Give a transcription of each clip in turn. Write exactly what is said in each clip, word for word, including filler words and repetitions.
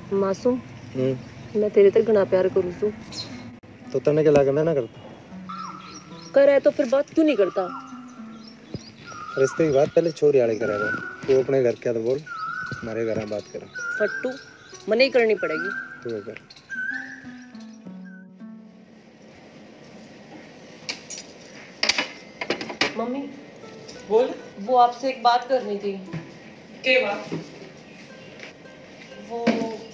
मासूम हम्म मैं तेरे तक घना प्यार करूँ तू तो तने के लागे मैं ना करता कर है तो फिर बात क्यों नहीं करता? रिश्ते की बात पहले छोरी वाले करेगा। तू अपने घर क्या तो बोल, हमारे घर में बात करें। फट्टू मने ही करनी पड़ेगी। तू कर। मम्मी बोल। वो आपसे एक बात करनी थी। क्या बात? वो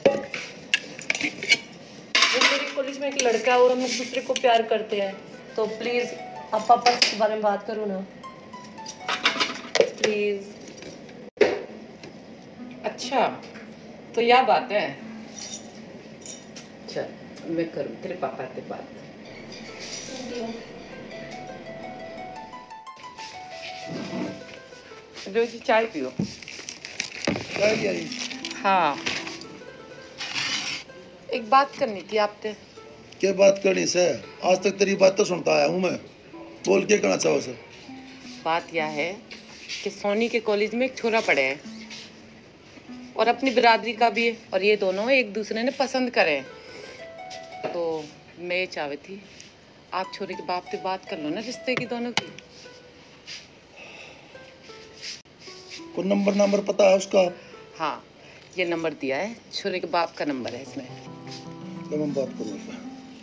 वो मेरे कॉलेज में एक लड़का है और हम एक दूसरे को प्यार करते हैं, तो प्लीज आप पापा से इस बारे में बात करो ना प्लीज। अच्छा तो यह बात है। चल मैं करूँ तेरे पापा से बात। लो जी चाय पियो। चाय लिया जी। हाँ एक बात करनी थी आपसे। क्या बात करनी से? आज तक तेरी बात तो सुनता आया हूँ मैं। बोल के कहना चाहो सर? बात यह है कि सोनी के कॉलेज में एक छोरा पढ़े है और अपनी बिरादरी का भी है, और ये दोनों एक दूसरे ने पसंद करे। तो मैं ये चाहती थी आप छोरे के बाप से बात कर लो ना रिश्ते की दोनों की। को नंबर नंबर पता है उसका? हाँ ये नंबर दिया है, छोरे के बाप का नंबर है इसमें। तो मैं बात करूँगा।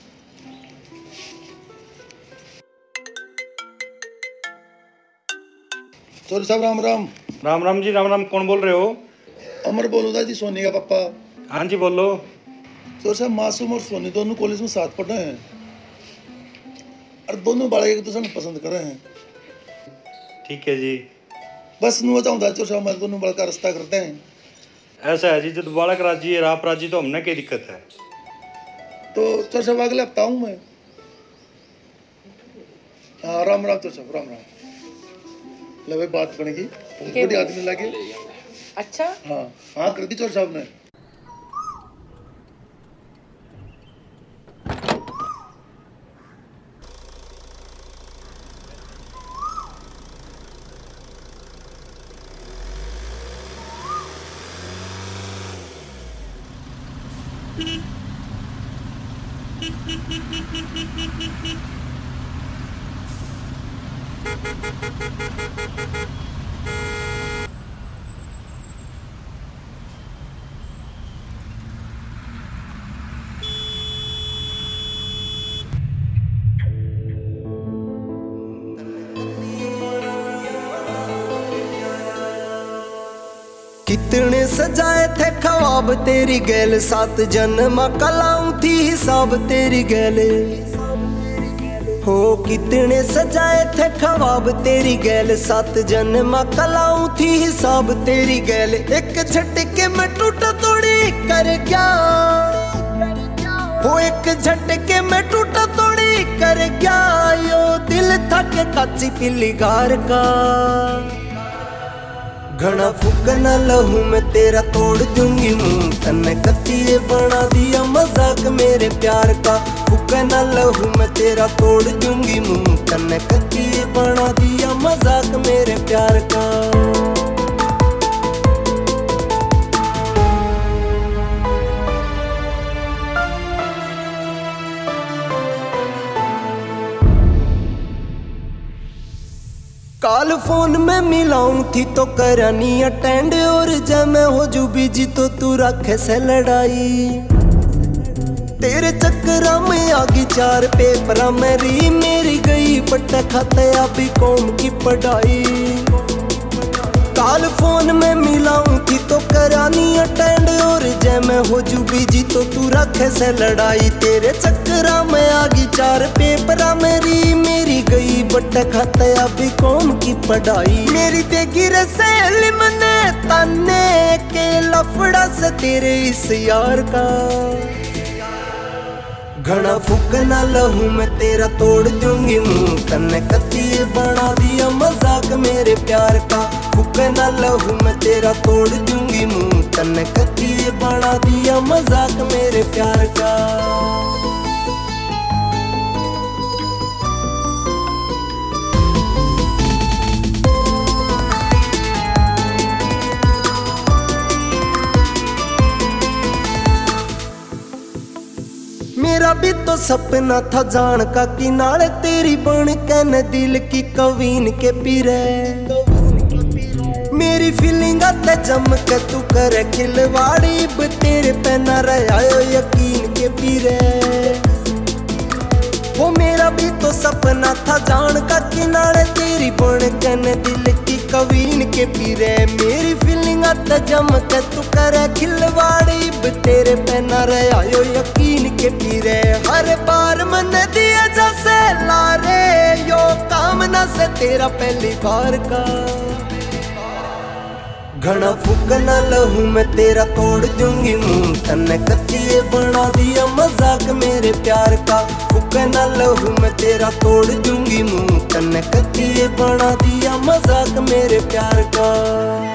सॉरी साहब, राम राम। राम राम जी, राम राम। कौन बोल रहे हो? अमर बोलूदा जी, सोनी का पापा। हाँ जी बोलो। सॉरी साहब, मासूम और सोनी दोनों कॉलेज में साथ पढ़े हैं और दोनों बालक एक दूसरे को पसंद कर रहे हैं। ठीक है जी। बस नुआ चाहूँगा चोर साहब, हमारे दोनों बड़का रिश्ता करते हैं। ऐसा है जी, जब बालक राजी है आप राजी तो हमने क्या दिक्कत है? तो चोर साहब अगले हफ्ता हूँ मैं। हाँ राम राम चोर साहब, राम राम। ले भाई बात करने की बड़ी आदमी लगे। अच्छा हाँ हाँ कर दी चोर साहब ने। कितने सजाए थे ख्वाब तेरी गैल, सात जन्म कलाऊं थी हिसाब तेरी गैल। हो कितने सजाए थे ख्वाब तेरी गैल, सात जन्म कलाऊं थी हिसाब तेरी गैल। एक झटके में टूटा तोड़ी कर क्या हो, एक झटके में टूटा तोड़ी कर क्या। यो दिल था के काची पिली गार का, घना फूकना लहू मैं तेरा तोड़ दूंगी मुंह। तन्ने कतिये बना दिया मजाक मेरे प्यार का, फूकना लहू मैं तेरा तोड़ दूंगी मुंह। तन्ने कतिये बना दिया मजाक मेरे प्यार का। काल फोन में मिलाऊं थी तो करानी अटेंड, और जब मैं हो जू बिजी तो तू रखे से लड़ाई। तेरे चक्करा में आगी चार पेपरा मेरी मेरी गई बट खाते अभी कौम की पढ़ाई। काल फोन में मिलाऊं थी तो करानी अटेंड, और जब मैं हो जू बिजी तो तू रखे से लड़ाई। तेरे चक्करा में आगी चार पेपरा मेरी मेरी गई बट खाते अभी कौम की पढ़ाई। मेरी तेगी रसेली मने ताने के लफड़ा से तेरे इस यार का, घना फूकना लहू मैं तेरा तोड़ दूंगी मुंह। तन्ने कतिये बना दिया मजाक मेरे प्यार का, फूकना लहू मैं तेरा तोड़ दूंगी मुंह। तन्ने कतिये बना दिया मजाक मेरे प्यार का। तो सपना था जान का कि नाले तेरी बन के न दिल की कवीन के पीरे। मेरी फीलिंग आते जम के तू करे खिलवाड़ी, अब तेरे पे न रहा यकीन के पीरे। वो मेरा भी तो सपना था जान का किनारे तेरी बन के न दिल की कवीन के पीरे। मेरी फीलिंग आते जम के तू करे खिलवाड़ी, अब तेरे पे न रहा यकीन के पीरे। हर बार मन दिया जैसे लारे यो कामना से तेरा पहली बार का। घना फूक न लहू मैं तेरा तोड़ दूंगी मुंह, तन्ने कच्ची बना दिया मजाक मेरे प्यार का। फूक न लहू मैं तेरा तोड़ दूंगी मुंह, तन्ने कच्ची बना दिया मजाक मेरे प्यार का।